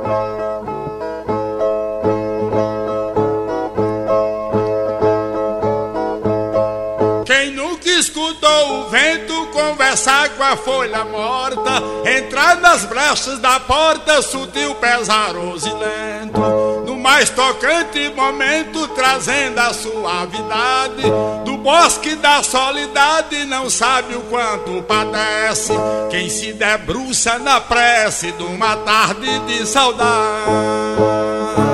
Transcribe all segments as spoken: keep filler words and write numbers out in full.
Quem nunca escutou o vento conversar com a folha morta, entrar nas brechas da porta, sutil, pesaroso e lento, no mais tocante momento, trazendo a suavidade do bosque da solidade, não sabe o quanto padece quem se debruça na prece de uma tarde de saudade.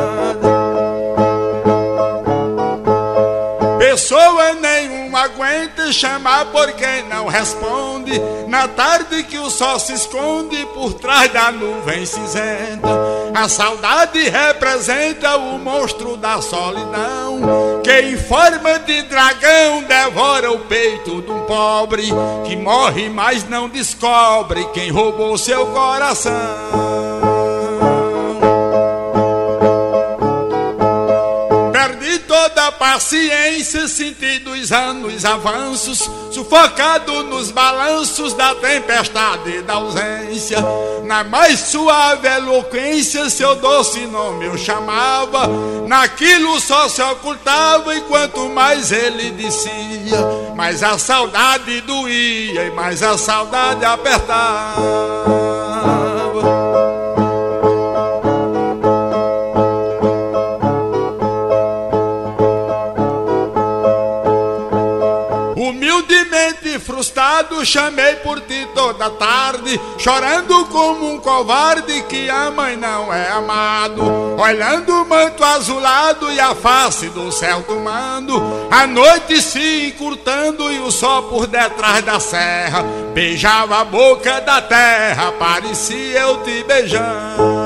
Pessoa nenhuma aguenta chamar por quem não responde, na tarde que o sol se esconde por trás da nuvem cinzenta. A saudade representa o monstro da solidão, que em forma de dragão devora o peito de um pobre, que morre mas não descobre quem roubou seu coração. Toda paciência, senti dos anos avanços, sufocado nos balanços da tempestade e da ausência. Na mais suave eloquência, seu doce nome eu chamava, naquilo só se ocultava, e quanto mais ele dizia, mais a saudade doía e mais a saudade apertava. Humildemente frustrado, chamei por ti toda tarde, chorando como um covarde que ama e não é amado, olhando o manto azulado e a face do céu tomando, a noite se encurtando e o sol por detrás da serra beijava a boca da terra, parecia eu te beijando.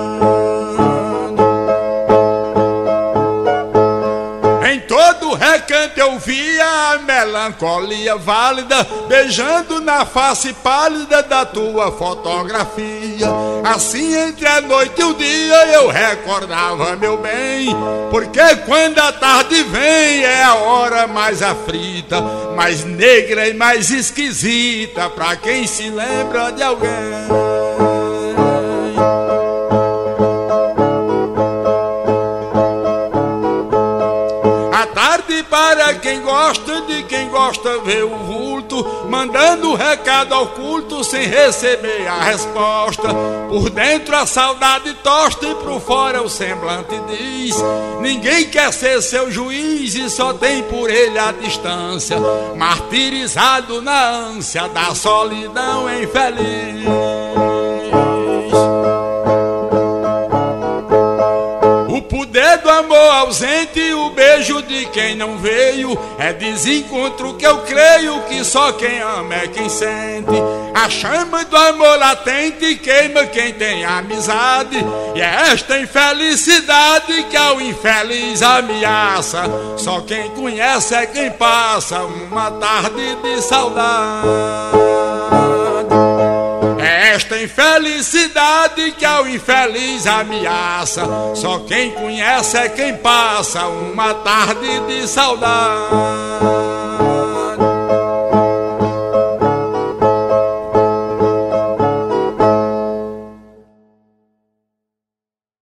Todo recanto eu via a melancolia válida, beijando na face pálida da tua fotografia. Assim entre a noite e o dia eu recordava meu bem, porque quando a tarde vem é a hora mais aflita, mais negra e mais esquisita pra quem se lembra de alguém. Para quem gosta, de quem gosta vê o vulto, mandando recado oculto sem receber a resposta. Por dentro a saudade tosta e por fora o semblante diz: ninguém quer ser seu juiz e só tem por ele a distância, martirizado na ânsia da solidão infeliz. O poder do amor ausente, o beijo de quem não veio, é desencontro que eu creio que só quem ama é quem sente. A chama do amor latente queima quem tem amizade, e é esta infelicidade que ao infeliz ameaça. Só quem conhece é quem passa uma tarde de saudade. Esta infelicidade que ao infeliz ameaça, só quem conhece é quem passa uma tarde de saudade.